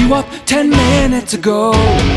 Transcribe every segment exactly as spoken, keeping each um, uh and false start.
you up ten minutes ago.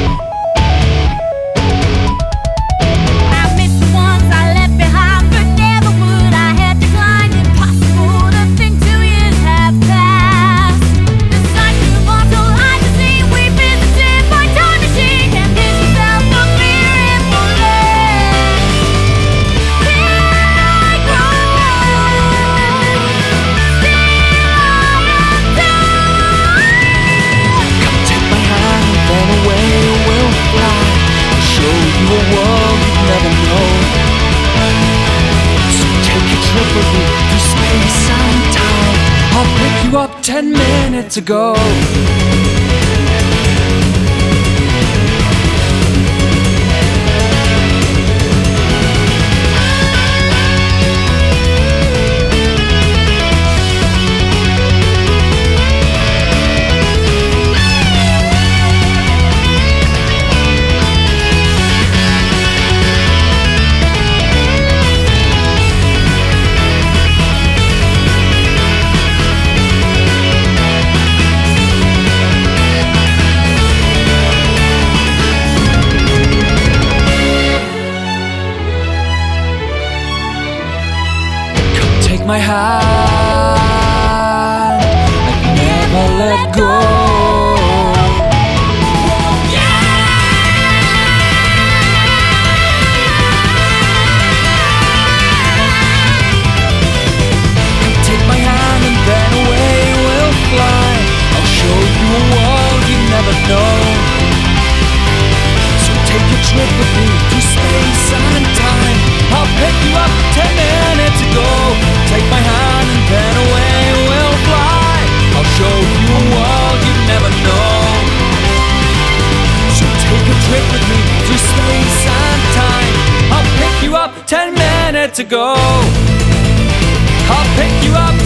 You up ten minutes ago. Take my hand and never let go. Take my hand and then away we'll fly. I'll show you a world you never know. So take a trip with me through space and time. I'll pick you up ten minutes ago. Take my hand and then away we'll fly. I'll show you a world you never know. So take a trip with me through space and time. I'll pick you up ten minutes ago. I'll pick you up